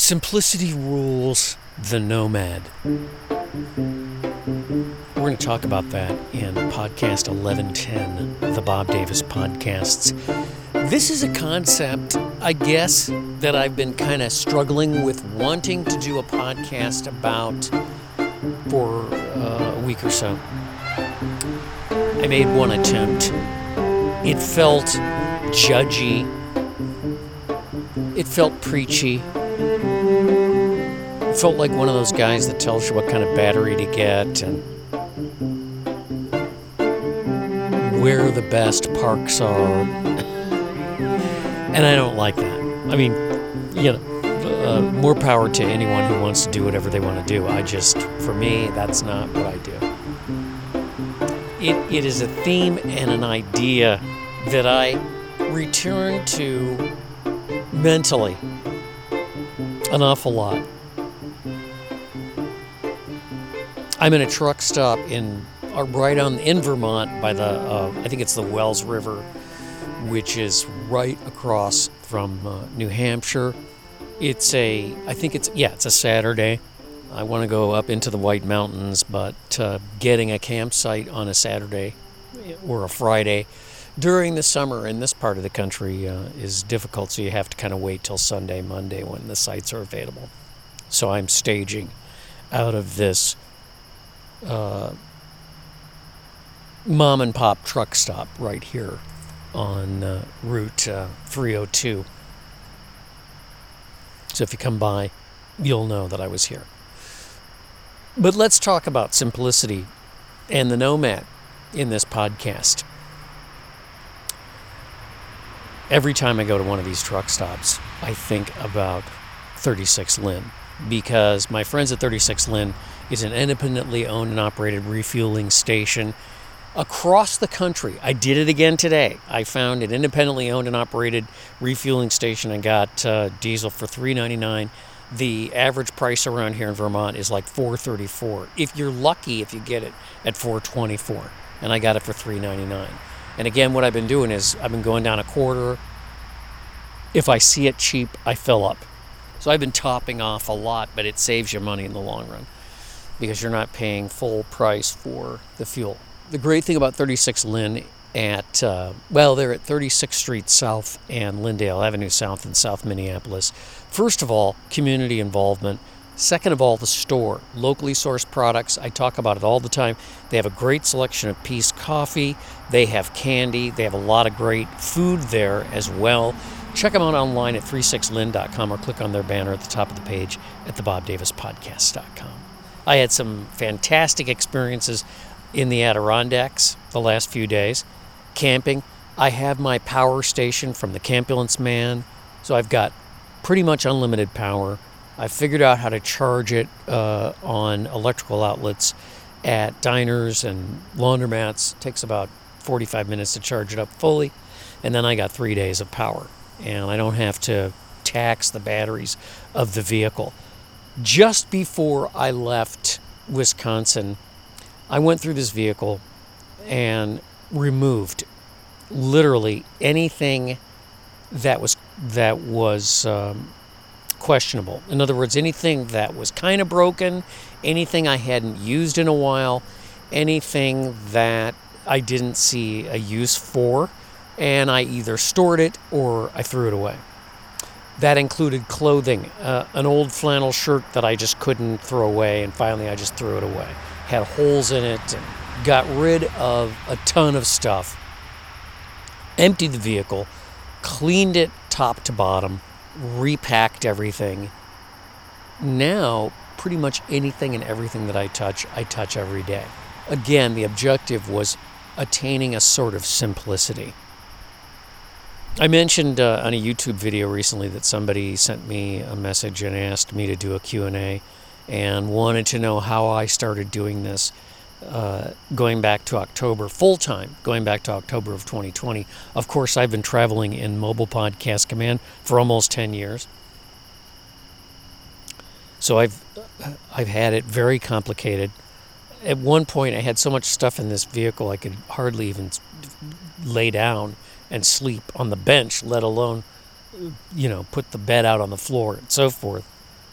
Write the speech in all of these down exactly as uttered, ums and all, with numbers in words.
Simplicity rules the nomad. We're going to talk about that in podcast eleven ten, the Bob Davis Podcasts. This is a concept, I guess, that I've been kind of struggling with wanting to do a podcast about for uh, a week or so. I made one attempt. It felt judgy. It felt preachy. It felt like one of those guys that tells you what kind of battery to get and where the best parks are. And I don't like that. I mean, you know, uh, more power to anyone who wants to do whatever they want to do. I just, for me, that's not what I do. It, it is a theme and an idea that I return to mentally an awful lot. I'm in a truck stop in uh, right on in Vermont by the uh, I think it's the Wells River, which is right across from uh, New Hampshire. It's a I think it's yeah it's a Saturday. I want to go up into the White Mountains, but uh, getting a campsite on a Saturday or a Friday during the summer in this part of the country uh, is difficult, so you have to kind of wait till Sunday, Monday when the sites are available. So I'm staging out of this uh, mom and pop truck stop right here on uh, Route uh, three oh two. So if you come by, you'll know that I was here. But let's talk about simplicity and the nomad in this podcast. Every time I go to one of these truck stops, I think about thirty-six Linn, because my friends at thirty-six Linn is an independently owned and operated refueling station across the country. I did it again today. I found an independently owned and operated refueling station and got uh, diesel for three ninety-nine. The average price around here in Vermont is like four thirty-four. If you're lucky, if you get it at four twenty-four, and I got it for three ninety-nine. And again, what I've been doing is I've been going down a quarter. If I see it cheap, I fill up. So I've been topping off a lot, but it saves you money in the long run because you're not paying full price for the fuel. The great thing about thirty-six Linn at, uh, well, they're at thirty-sixth Street South and Lyndale Avenue South in South Minneapolis. First of all, community involvement. Second of all, the store, locally sourced products. I talk about it all the time. They have a great selection of Peace Coffee. They have candy. They have a lot of great food there as well. Check them out online at thirty-six linn dot com or click on their banner at the top of the page at the bob davis podcast dot com. I had some fantastic experiences in the Adirondacks the last few days, camping. I have my power station from the Campulance Man, so I've got pretty much unlimited power. I figured out how to charge it uh, on electrical outlets at diners and laundromats. It takes about forty-five minutes to charge it up fully, and then I got three days of power, and I don't have to tax the batteries of the vehicle. Just before I left Wisconsin, I went through this vehicle and removed literally anything that was that was um, questionable. In other words, anything that was kind of broken, anything I hadn't used in a while, anything that I didn't see a use for, and I either stored it or I threw it away. That included clothing, uh, an old flannel shirt that I just couldn't throw away, and finally I just threw it away. Had holes in it and got rid of a ton of stuff. Emptied the vehicle, cleaned it top to bottom, repacked everything. Now, pretty much anything and everything that I touch, I touch every day. Again, the objective was attaining a sort of simplicity. I mentioned uh, on a YouTube video recently that somebody sent me a message and asked me to do a Q and A and wanted to know how I started doing this uh, going back to October, full-time, going back to October of twenty twenty. Of course, I've been traveling in Mobile Podcast Command for almost ten years. So I've I've had it very complicated. At one point, I had so much stuff in this vehicle I could hardly even lay down and sleep on the bench, let alone, you know, put the bed out on the floor and so forth.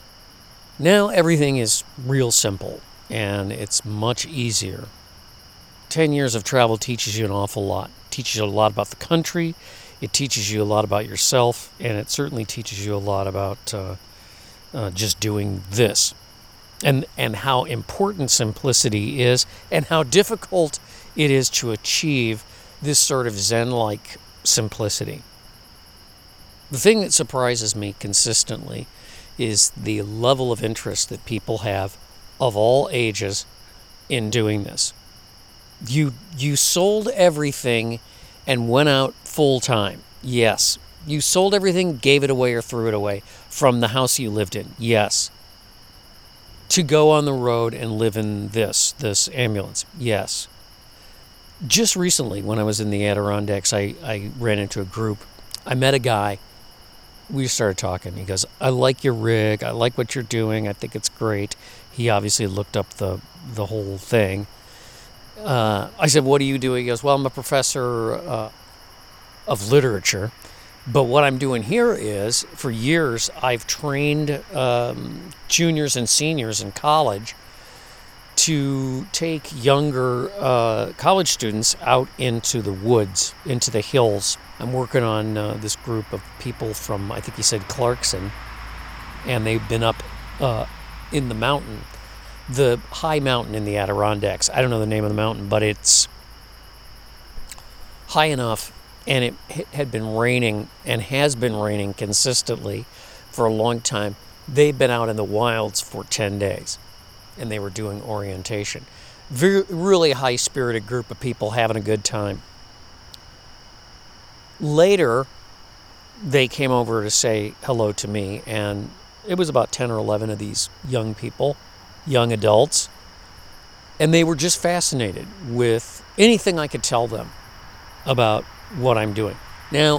Now everything is real simple and it's much easier. Ten years of travel teaches you an awful lot. It teaches you a lot about the country, it teaches you a lot about yourself, and it certainly teaches you a lot about uh, uh, just doing this. And, and how important simplicity is and how difficult it is to achieve this sort of Zen-like simplicity. The thing that surprises me consistently is the level of interest that people have of all ages in doing this. You you sold everything and went out full time. Yes. You sold everything, gave it away or threw it away from the house you lived in. Yes. To go on the road and live in this, this ambulance. Yes. Just recently, when I was in the Adirondacks, I, I ran into a group. I met a guy. We started talking. He goes, I like your rig. I like what you're doing. I think it's great. He obviously looked up the, the whole thing. Uh, I said, what do you do? He goes, well, I'm a professor uh, of literature. But what I'm doing here is, for years, I've trained um, juniors and seniors in college to take younger uh, college students out into the woods, into the hills. I'm working on uh, this group of people from, I think he said Clarkson, and they've been up uh, in the mountain, the high mountain in the Adirondacks. I don't know the name of the mountain, but it's high enough, and it had been raining and has been raining consistently for a long time. They've been out in the wilds for ten days, and they were doing orientation. Very, really high-spirited group of people having a good time. Later, they came over to say hello to me, and it was about ten or eleven of these young people, young adults, and they were just fascinated with anything I could tell them about what I'm doing. Now,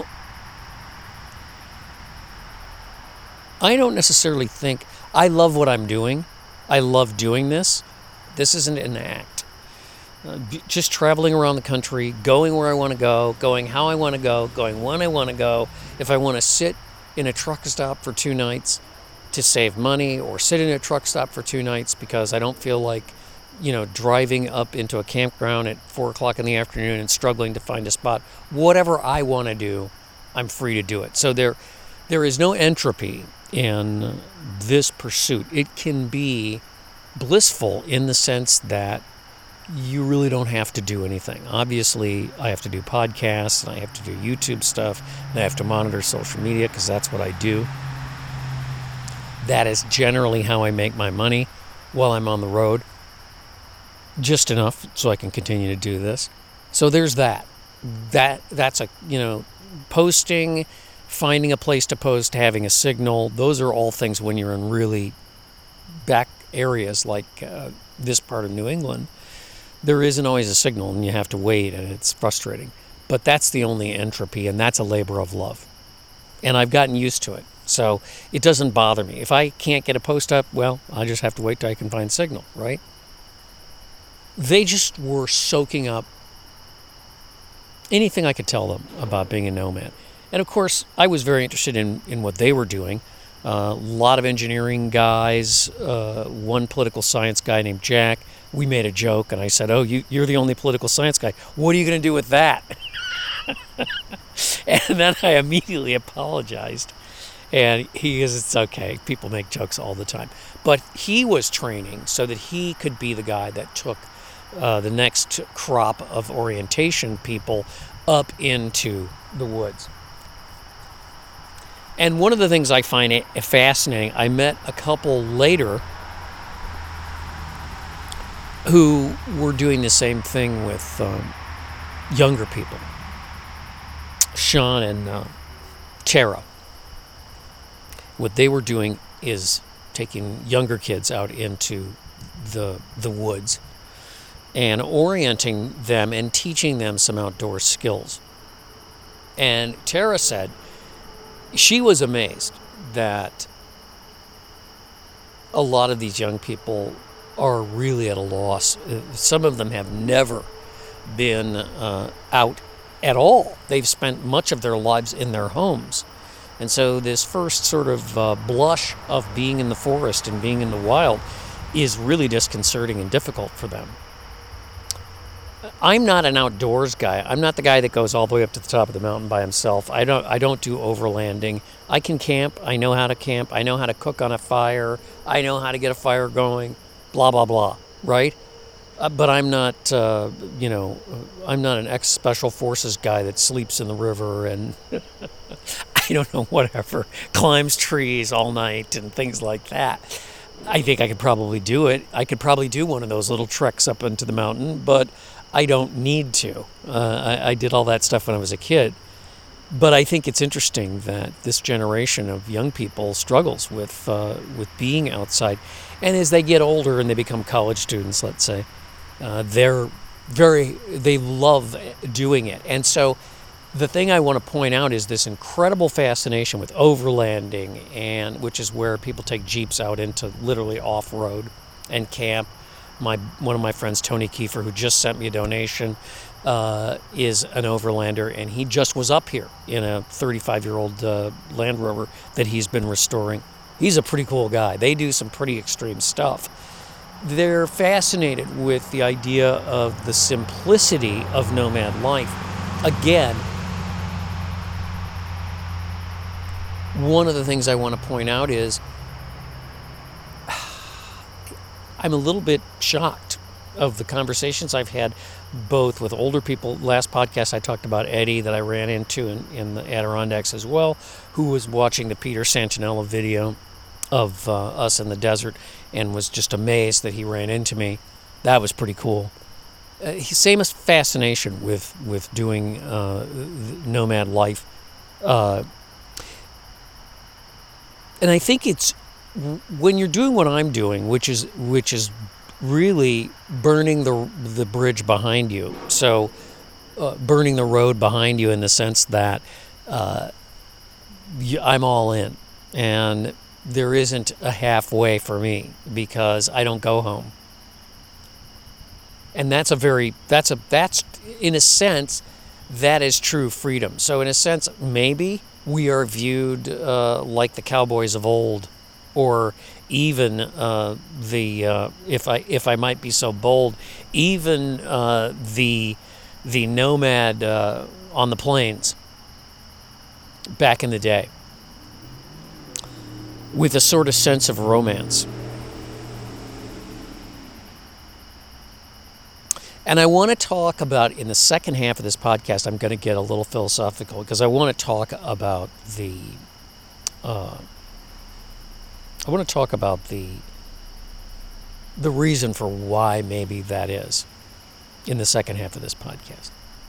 I don't necessarily think, I love what I'm doing. I love doing this. This isn't an act. Uh, just traveling around the country, going where I want to go, going how I want to go, going when I want to go. If I want to sit in a truck stop for two nights to save money, or sit in a truck stop for two nights because I don't feel like, you know, driving up into a campground at four o'clock in the afternoon and struggling to find a spot. Whatever I want to do, I'm free to do it. So there, there is no entropy in this pursuit. It can be blissful in the sense that you really don't have to do anything. Obviously, I have to do podcasts, and I have to do YouTube stuff, and I have to monitor social media because that's what I do. That is generally how I make my money while I'm on the road. Just enough so I can continue to do this. So there's that. That that's a, you know, posting, finding a place to post, having a signal. Those are all things when you're in really back areas like uh, this part of New England. There isn't always a signal, and you have to wait, and it's frustrating. But that's the only entropy, and that's a labor of love. And I've gotten used to it. So it doesn't bother me. If I can't get a post up, well, I just have to wait till I can find signal, right? They just were soaking up anything I could tell them about being a nomad. And of course, I was very interested in, in what they were doing. A uh, lot of engineering guys, uh, one political science guy named Jack. We made a joke, and I said, oh, you, you're the only political science guy. What are you going to do with that? And then I immediately apologized. And he goes, it's okay. People make jokes all the time. But he was training so that he could be the guy that took uh, the next crop of orientation people up into the woods. And one of the things I find it fascinating, I met a couple later who were doing the same thing with um, younger people. Sean and uh, Tara. What they were doing is taking younger kids out into the the woods and orienting them and teaching them some outdoor skills. And Tara said she was amazed that a lot of these young people are really at a loss. Some of them have never been uh, out at all. They've spent much of their lives in their homes. And so this first sort of uh, blush of being in the forest and being in the wild is really disconcerting and difficult for them. I'm not an outdoors guy. I'm not the guy that goes all the way up to the top of the mountain by himself. I don't I don't do overlanding. I can camp. I know how to camp. I know how to cook on a fire. I know how to get a fire going, blah, blah, blah, right? Uh, but I'm not, uh, you know, I'm not an ex-special forces guy that sleeps in the river and, I don't know, whatever, climbs trees all night and things like that. I think I could probably do it. I could probably do one of those little treks up into the mountain, but I don't need to. Uh, I, I did all that stuff when I was a kid. But I think it's interesting that this generation of young people struggles with uh, with being outside. And as they get older and they become college students, let's say, uh, they're very, they love doing it. And so the thing I want to point out is this incredible fascination with overlanding, and which is where people take Jeeps out into literally off-road and camp. My one of my friends, Tony Kiefer, who just sent me a donation, uh, is an overlander, and he just was up here in a thirty-five-year-old uh, Land Rover that he's been restoring. He's a pretty cool guy. They do some pretty extreme stuff. They're fascinated with the idea of the simplicity of nomad life. Again, one of the things I want to point out is I'm a little bit shocked of the conversations I've had both with older people. Last podcast I talked about Eddie that I ran into in, in the Adirondacks as well, who was watching the Peter Santinella video of uh, us in the desert and was just amazed that he ran into me. That was pretty cool. Uh, same as fascination with, with doing uh, nomad life. Uh, and I think it's when you're doing what I'm doing, which is which is really burning the the bridge behind you. So uh, burning the road behind you in the sense that uh, you, I'm all in, and there isn't a halfway for me because I don't go home. And that's a very that's a that's in a sense that is true freedom. So in a sense, maybe we are viewed uh, like the cowboys of old. Or even uh, the uh, if I if I might be so bold, even uh, the the nomad uh, on the plains back in the day, with a sort of sense of romance. And I want to talk about, in the second half of this podcast, I'm going to get a little philosophical because I want to talk about the. Uh, I want to talk about the the reason for why maybe that is in the second half of this podcast.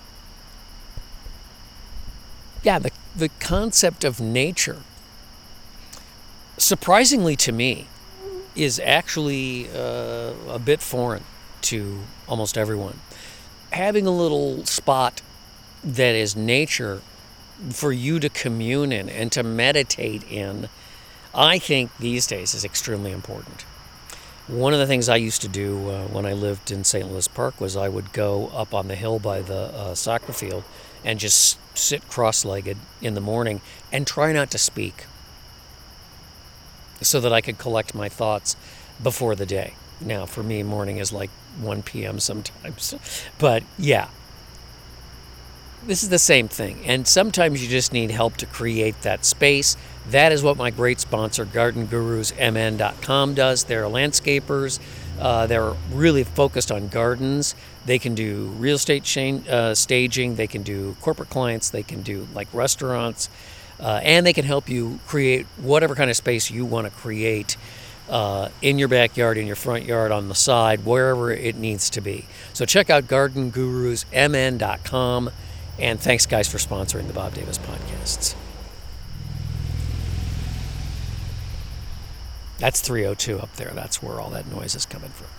Yeah, the, the concept of nature, surprisingly to me, is actually uh, a bit foreign to almost everyone. Having a little spot that is nature for you to commune in and to meditate in, I think these days is extremely important. One of the things I used to do uh, when I lived in Saint Louis Park was I would go up on the hill by the uh, soccer field and just sit cross-legged in the morning and try not to speak so that I could collect my thoughts before the day. Now, for me, morning is like one p.m. sometimes. But yeah, this is the same thing. And sometimes you just need help to create that space. That is what my great sponsor, Garden Gurus M N dot com, does. They're landscapers. Uh, they're really focused on gardens. They can do real estate chain, uh, staging. They can do corporate clients. They can do like restaurants. Uh, and they can help you create whatever kind of space you want to create uh, in your backyard, in your front yard, on the side, wherever it needs to be. So check out Garden Gurus M N dot com. And thanks, guys, for sponsoring the Bob Davis podcasts. That's three oh two up there. That's where all that noise is coming from.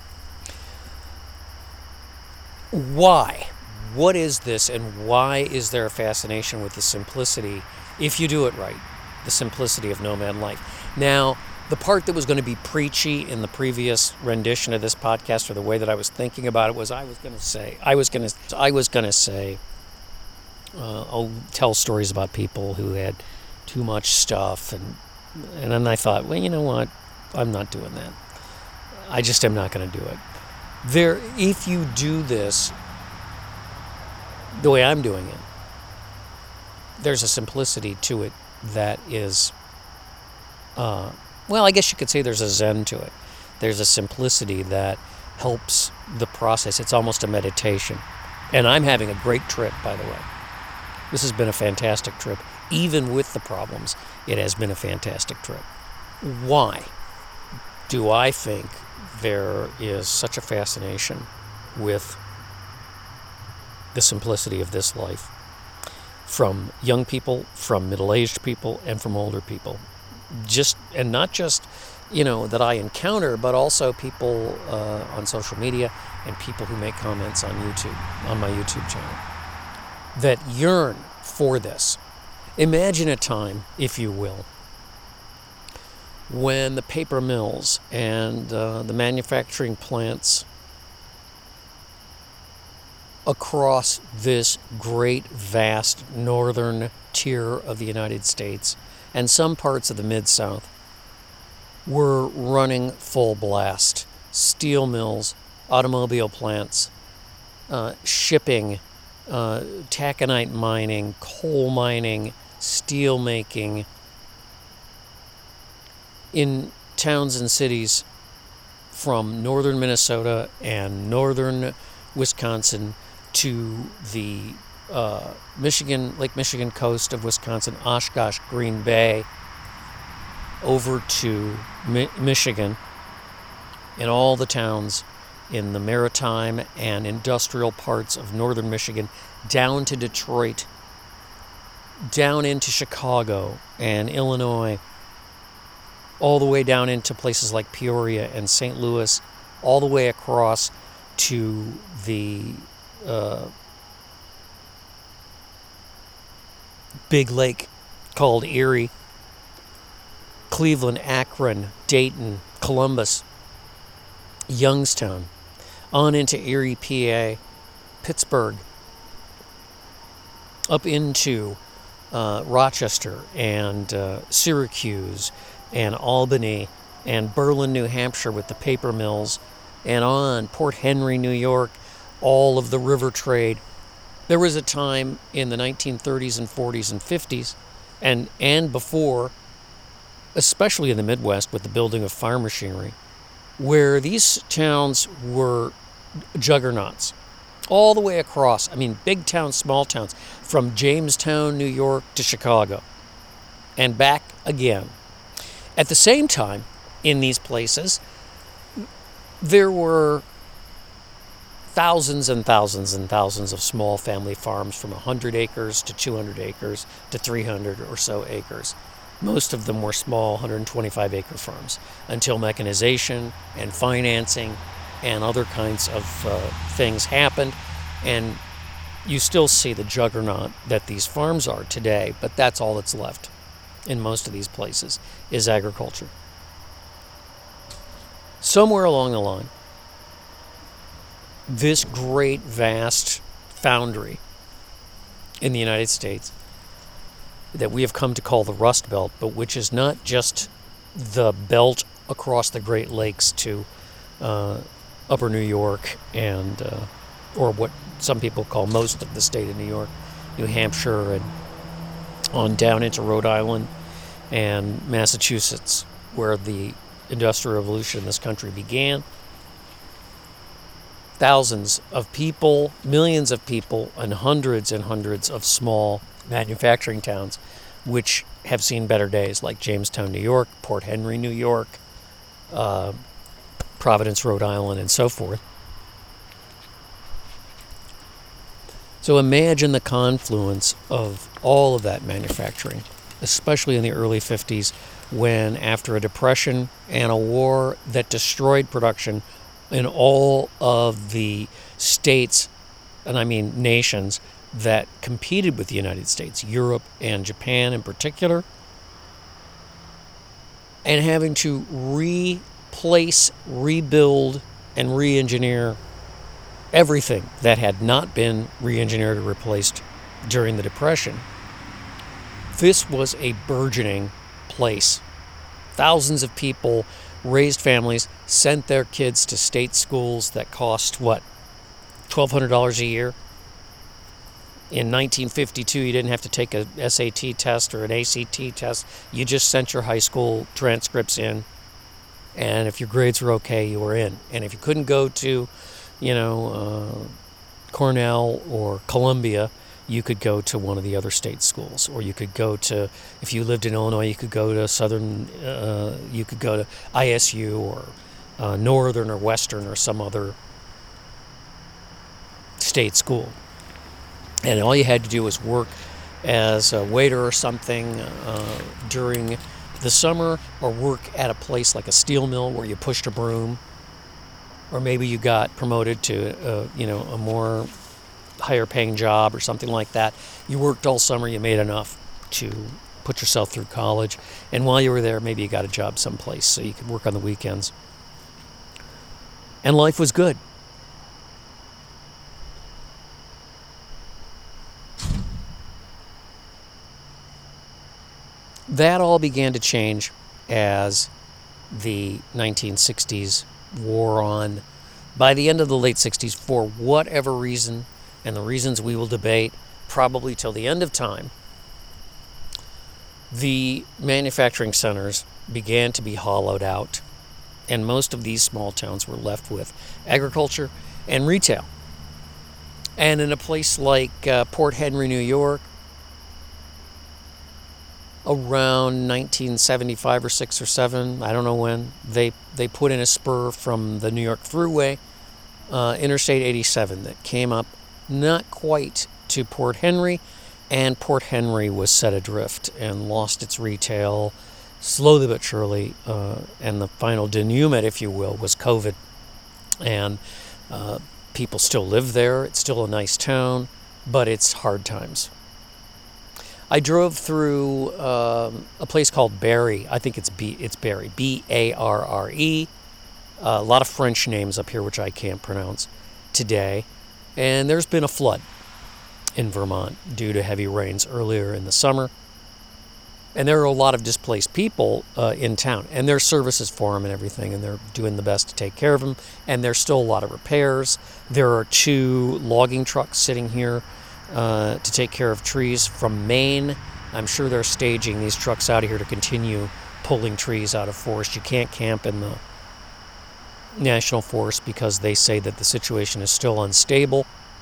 Why? What is this, and why is there a fascination with the simplicity, if you do it right, the simplicity of nomad life? Now, the part that was going to be preachy in the previous rendition of this podcast, or the way that I was thinking about it, was I was going to say, I was going to, I was going to say, uh, I'll tell stories about people who had too much stuff. And, and then I thought, well, you know what? I'm not doing that. I just am not going to do it. There, if you do this the way I'm doing it, there's a simplicity to it that is, uh, well, I guess you could say there's a zen to it. There's a simplicity that helps the process. It's almost a meditation. And I'm having a great trip, by the way. This has been a fantastic trip. Even with the problems, it has been a fantastic trip. Why do I think there is such a fascination with the simplicity of this life? From young people, from middle-aged people, and from older people. Just, and not just, you know, that I encounter, but also people uh, on social media and people who make comments on YouTube, on my YouTube channel, that yearn for this. Imagine a time, if you will, when the paper mills and uh, the manufacturing plants across this great, vast northern tier of the United States and some parts of the Mid-South were running full blast. Steel mills, automobile plants, uh, shipping, uh, taconite mining, coal mining, steel making in towns and cities from northern Minnesota and northern Wisconsin to the uh, Michigan, Lake Michigan coast of Wisconsin, Oshkosh, Green Bay, over to Mi- Michigan, in all the towns in the maritime and industrial parts of northern Michigan, down to Detroit, down into Chicago and Illinois, all the way down into places like Peoria and Saint Louis, all the way across to the uh, big lake called Erie, Cleveland, Akron, Dayton, Columbus, Youngstown, on into Erie, P A, Pittsburgh, up into uh, Rochester and uh, Syracuse and Albany and Berlin, New Hampshire with the paper mills, and on Port Henry, New York, all of the river trade. There was a time in the nineteen thirties and forties and fifties and, and before, especially in the Midwest with the building of farm machinery, where these towns were juggernauts all the way across. I mean, big towns, small towns, from Jamestown, New York to Chicago and back again. At the same time, in these places, there were thousands and thousands and thousands of small family farms from one hundred acres to two hundred acres to three hundred or so acres. Most of them were small one hundred twenty-five acre farms until mechanization and financing and other kinds of uh, things happened. And you still see the juggernaut that these farms are today, but that's all that's left in most of these places is agriculture. Somewhere along the line, this great, vast foundry in the United States that we have come to call the Rust Belt, but which is not just the belt across the Great Lakes to uh, Upper New York and uh, or what some people call most of the state of New York, New Hampshire, and on down into Rhode Island and Massachusetts, where the Industrial Revolution in this country began. Thousands of people, millions of people, and hundreds and hundreds of small manufacturing towns which have seen better days, like Jamestown, New York, Port Henry, New York, uh, Providence, Rhode Island, and so forth. So imagine the confluence of all of that manufacturing, especially in the early fifties, when after a depression and a war that destroyed production in all of the states, and I mean nations, that competed with the United States, Europe and Japan in particular, and having to replace, rebuild, and re-engineer everything that had not been re-engineered or replaced during the Depression. This was a burgeoning place. Thousands of people raised families, sent their kids to state schools that cost, what, twelve hundred dollars a year? In nineteen fifty-two, you didn't have to take a S A T test or an A C T test. You just sent your high school transcripts in, and if your grades were okay, you were in. And if you couldn't go to, you know, uh, Cornell or Columbia, you could go to one of the other state schools, or you could go to, if you lived in Illinois, you could go to Southern, uh, you could go to I S U or uh, Northern or Western or some other state school. And all you had to do was work as a waiter or something uh, during the summer, or work at a place like a steel mill where you pushed a broom, or maybe you got promoted to, uh, you know, a more higher paying job or something like that. You worked all summer, you made enough to put yourself through college, and while you were there, maybe you got a job someplace so you could work on the weekends. And life was good. That all began to change as the nineteen sixties wore on. By the end of the late sixties, for whatever reason, and the reasons we will debate probably till the end of time, the manufacturing centers began to be hollowed out, and most of these small towns were left with agriculture and retail. And in a place like uh, Port Henry, New York, around nineteen seventy-five or six or seven, I don't know when, they they put in a spur from the New York Thruway, uh, Interstate eighty-seven, that came up not quite to Port Henry, and Port Henry was set adrift and lost its retail slowly but surely, uh, and the final denouement, if you will, was COVID. And uh, people still live there. It's still a nice town, but it's hard times. I drove through um, a place called Barre. I think it's B. It's Barre, B A R R E. Uh, a lot of French names up here, which I can't pronounce today. And there's been a flood in Vermont due to heavy rains earlier in the summer. And there are a lot of displaced people uh, in town, and there's services for them and everything, and they're doing the best to take care of them. And there's still a lot of repairs. There are two logging trucks sitting here Uh, to take care of trees from Maine. I'm sure they're staging these trucks out of here to continue pulling trees out of forest. You can't camp in the national forest because they say that the situation is still unstable.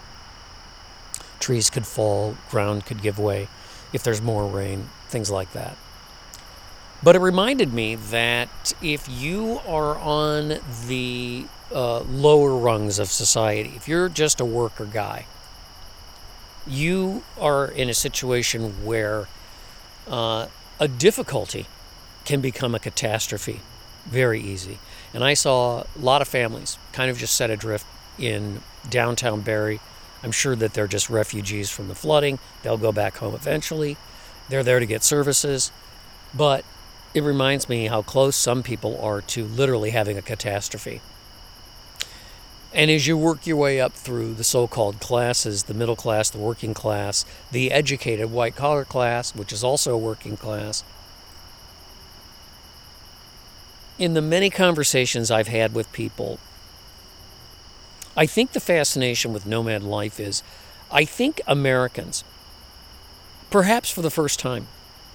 Trees could fall, ground could give way if there's more rain, things like that. But it reminded me that if you are on the uh, lower rungs of society, if you're just a worker guy, you are in a situation where uh, a difficulty can become a catastrophe very easy. And I saw a lot of families kind of just set adrift in downtown Barre. I'm sure that they're just refugees from the flooding. They'll go back home eventually. They're there to get services. But it reminds me how close some people are to literally having a catastrophe. And as you work your way up through the so-called classes, the middle class, the working class, the educated white-collar class, which is also a working class, in the many conversations I've had with people, I think the fascination with nomad life is, I think Americans, perhaps for the first time,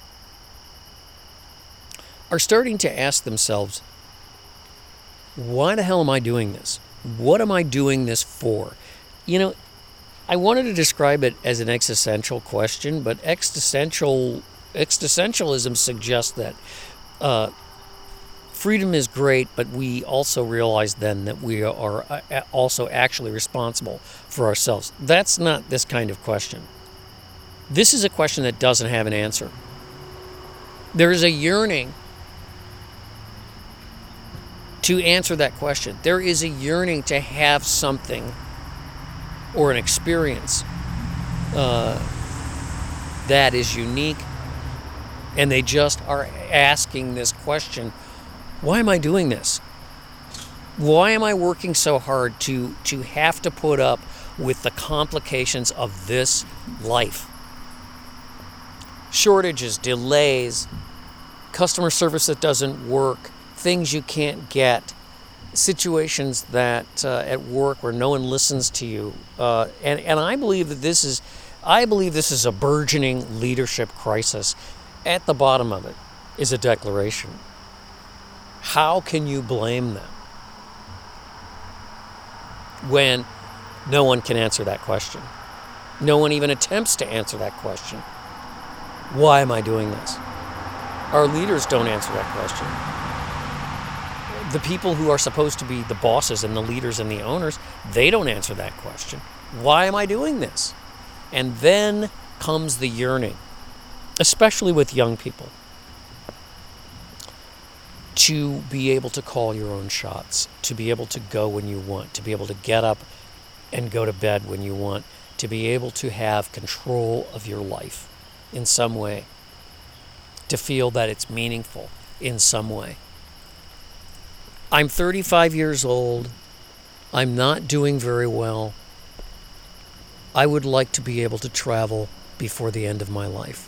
are starting to ask themselves, why the hell am I doing this? What am I doing this for? You know, I wanted to describe it as an existential question, but existential existentialism suggests that uh, freedom is great, but we also realize then that we are also actually responsible for ourselves. That's not this kind of question. This is a question that doesn't have an answer. There is a yearning to answer that question. There is a yearning to have something or an experience uh, that is unique, and they just are asking this question, why am I doing this? Why am I working so hard to, to have to put up with the complications of this life? shortages, delays, customer service that doesn't work, things you can't get, situations that uh, at work where no one listens to you. Uh, and, and I believe that this is, I believe this is a burgeoning leadership crisis. At the bottom of it is a declaration. How can you blame them when no one can answer that question? No one even attempts to answer that question. Why am I doing this? Our leaders don't answer that question. The people who are supposed to be the bosses and the leaders and the owners, they don't answer that question. Why am I doing this? And then comes the yearning, especially with young people, to be able to call your own shots, to be able to go when you want, to be able to get up and go to bed when you want, to be able to have control of your life in some way, to feel that it's meaningful in some way. I'm thirty-five years old. I'm not doing very well. I would like to be able to travel before the end of my life.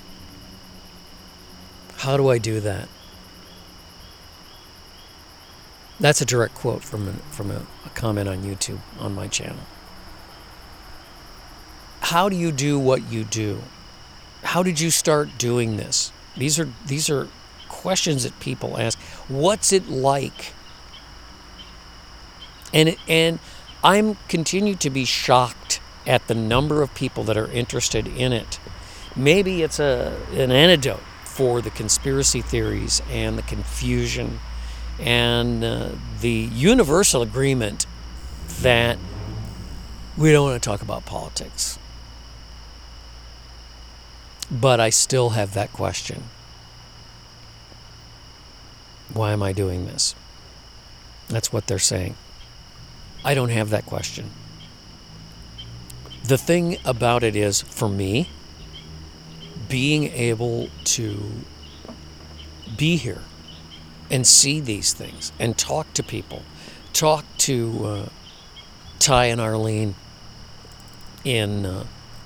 How do I do that? That's a direct quote from a, from a, a comment on YouTube on my channel. How do you do what you do? How did you start doing this? These are these are questions that people ask. What's it like? And it, and I'm continue to be shocked at the number of people that are interested in it. Maybe it's a an antidote for the conspiracy theories and the confusion and uh, the universal agreement that we don't want to talk about politics. But I still have that question. Why am I doing this? That's what they're saying. I don't have that question. The thing about it is, for me, being able to be here and see these things and talk to people, talk to uh, Ty and Arlene in uh,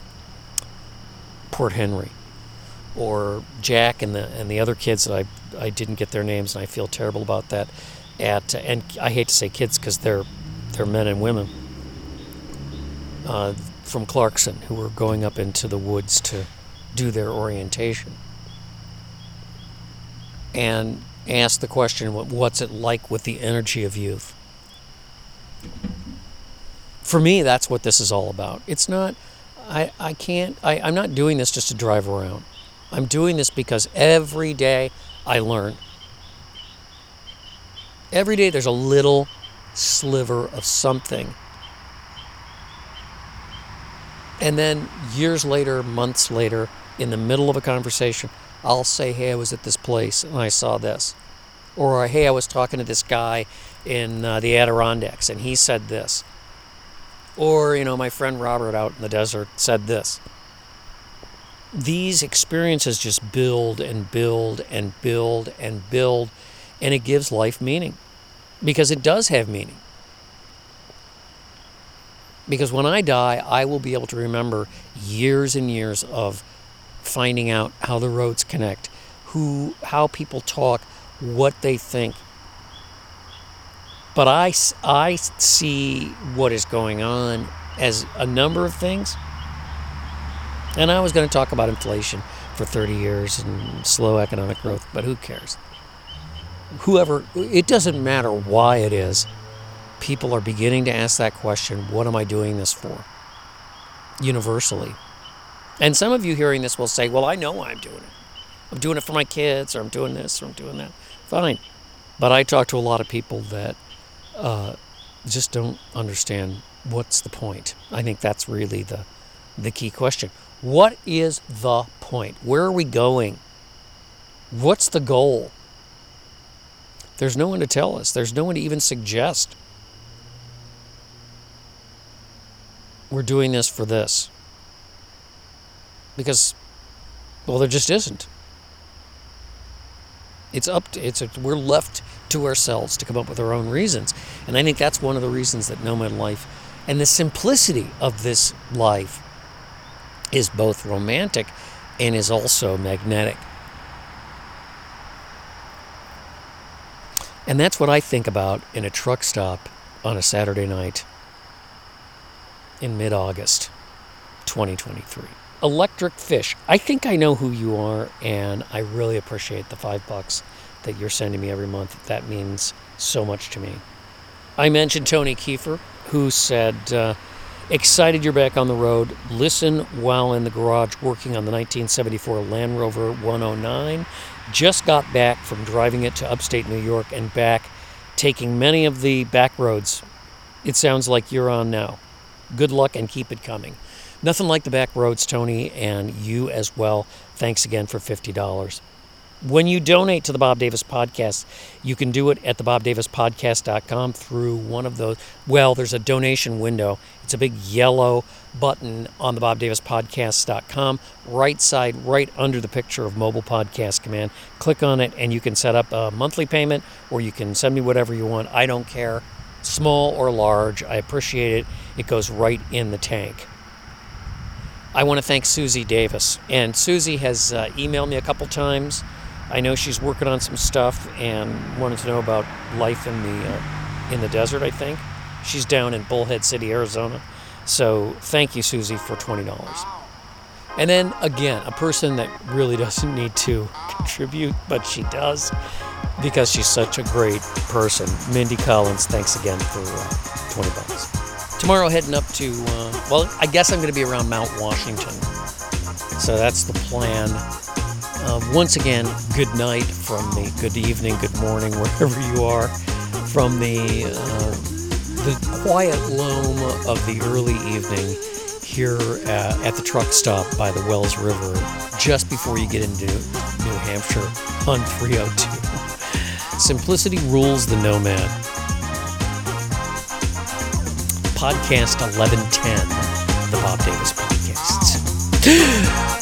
Port Henry, or Jack and the and the other kids that I I didn't get their names, and I feel terrible about that. At and I hate to say kids because they're they're men and women uh, from Clarkson who were going up into the woods to do their orientation, and ask the question, what's it like with the energy of youth? For me, that's what this is all about. It's not, I, I can't, I, I'm not doing this just to drive around. I'm doing this because every day I learn. Every day there's a little sliver of something. And then years later, months later, in the middle of a conversation, I'll say, hey, I was at this place and I saw this. Or, hey, I was talking to this guy in uh, the Adirondacks and he said this. Or, you know, my friend Robert out in the desert said this. These experiences just build and build and build and build, and it gives life meaning. Because it does have meaning. Because when I die, I will be able to remember years and years of finding out how the roads connect, who, how people talk, what they think. But I, I see what is going on as a number of things. And I was going to talk about inflation for thirty years and slow economic growth, but who cares? Whoever, it doesn't matter why it is. People are beginning to ask that question, what am I doing this for? Universally. And some of you hearing this will say, well, I know why I'm doing it. I'm doing it for my kids, or I'm doing this, or I'm doing that. Fine. But I talk to a lot of people that uh, just don't understand what's the point. I think that's really the, the key question. What is the point? Where are we going? What's the goal? There's no one to tell us. There's no one to even suggest. We're doing this for this. Because, well, there just isn't. It's up to, it's a, we're left to ourselves to come up with our own reasons. And I think that's one of the reasons that nomad life and the simplicity of this life is both romantic and is also magnetic. And that's what I think about in a truck stop on a Saturday night in mid-August twenty twenty-three. Electric Fish. I think I know who you are, and I really appreciate the five bucks that you're sending me every month. That means so much to me. I mentioned Tony Kiefer, who said, uh, excited you're back on the road. Listen while in the garage working on the nineteen seventy-four Land Rover one oh nine. Just got back from driving it to upstate New York and back, taking many of the back roads it sounds like you're on now. Good luck and keep it coming. Nothing like the back roads, Tony, and you as well. Thanks again for fifty dollars. When you donate to the Bob Davis Podcast, you can do it at the bob davis podcast dot com through one of those. Well, there's a donation window. It's a big yellow button on the bob davis podcast dot com, right side, right under the picture of Mobile Podcast Command. Click on it, and you can set up a monthly payment, or you can send me whatever you want. I don't care, small or large. I appreciate it. It goes right in the tank. I want to thank Susie Davis. And Susie has uh, emailed me a couple times. I know she's working on some stuff and wanted to know about life in the uh, in the desert, I think. She's down in Bullhead City, Arizona. So thank you, Susie, for twenty dollars. And then, again, a person that really doesn't need to contribute, but she does because she's such a great person. Mindy Collins, thanks again for uh, twenty bucks. Tomorrow heading up to, uh, well, I guess I'm going to be around Mount Washington. So that's the plan. Uh, once again, good night from me, good evening, good morning, wherever you are, from the uh, the quiet loam of the early evening here uh, at the truck stop by the Wells River, just before you get into New Hampshire on three oh two. Simplicity rules the nomad. Podcast eleven ten, the Bob Davis Podcasts.